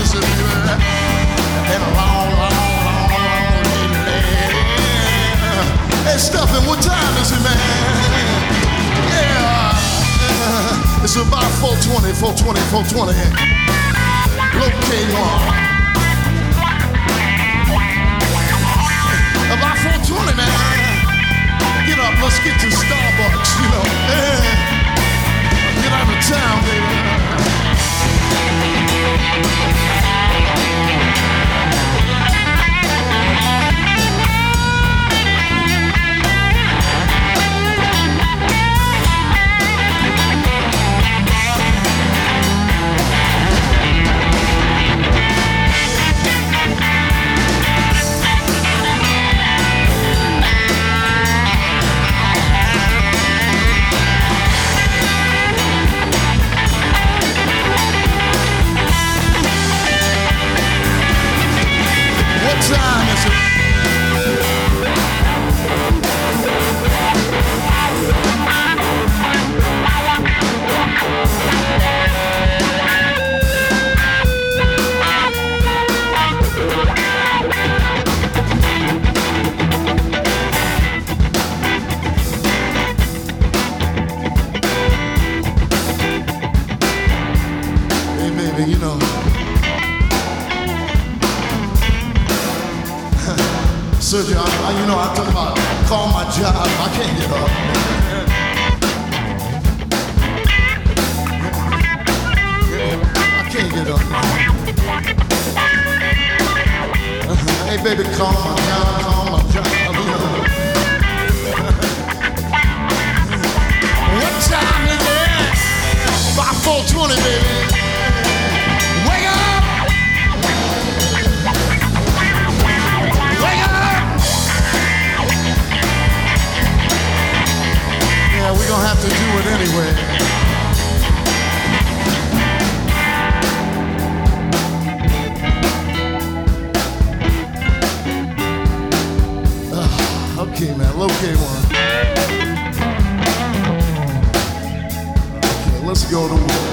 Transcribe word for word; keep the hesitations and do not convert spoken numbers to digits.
listen, baby. And a long, long, long, long day. Hey, Stephen, what time is it, man? Yeah, uh, it's about four twenty, four twenty, four twenty. Locate one. About four twenty, man. Get up, let's get to Starbucks, you know. Yeah. Get out of town, baby. Time is it? Hey, baby, you know. Sergio, I, I, you know, I talk about call my job. I can't get up. I can't get up. Hey, baby, call my job, call my job. You know. What time is it? About four twenty, baby. Wake up! Wake up! Yeah, we're gonna have to do it anyway. Uh, okay, man, locate one. Okay, let's go to work.